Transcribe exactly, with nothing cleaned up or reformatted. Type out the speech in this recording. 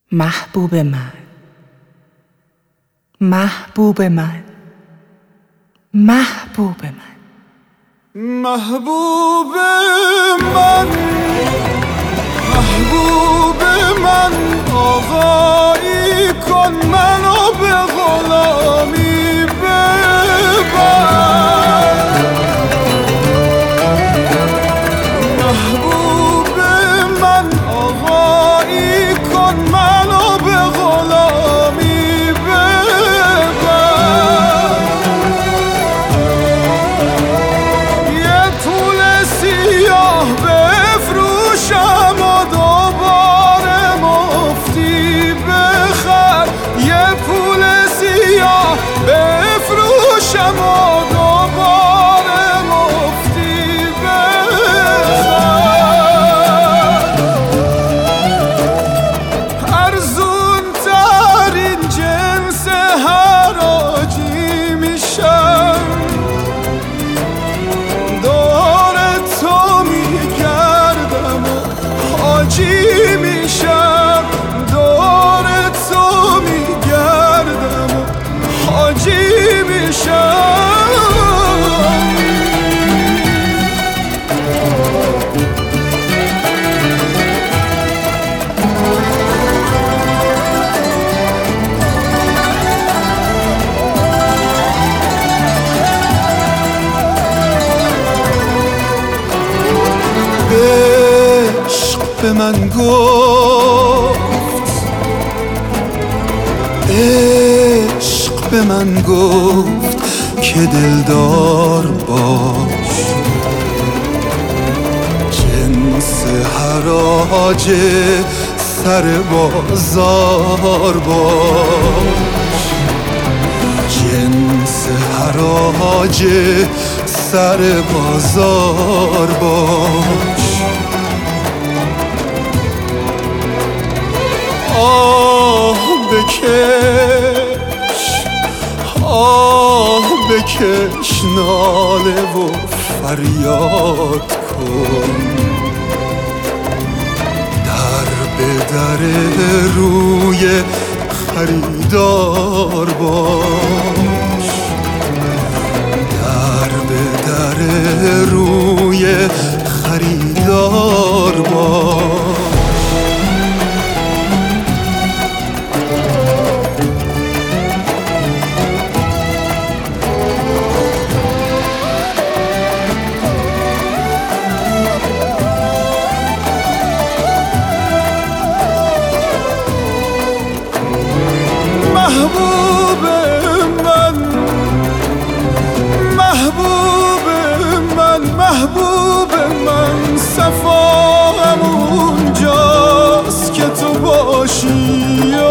محبوب من، محبوب من، محبوب من، محبوب من، محبوب من، آقایی کن منو به غلامی ببر. محبوب من، آقایی کن منو به غلامی ببر. یه پول سیاه بفروشم و دوباره مفتی بخر. یه پول سیاه بفروشم و دوباره مفتی بخر. ارزون ترین جنس حراجی میشم، دور تو میگردم و حاجی میشم. دور تو میگردم و حاجی میشم. عشق به من گفت، عشق به من گفت که دلدار باش. جنس حراج سر بازار باش. جنس حراج سر بازار باش. آه بکش، آه بکش، ناله و فریاد کن. در به در روی خریدار باش. در به در روی خریدار باش. محبوب من، محبوب من، محبوب من، صفا همونجاست که تو باشی.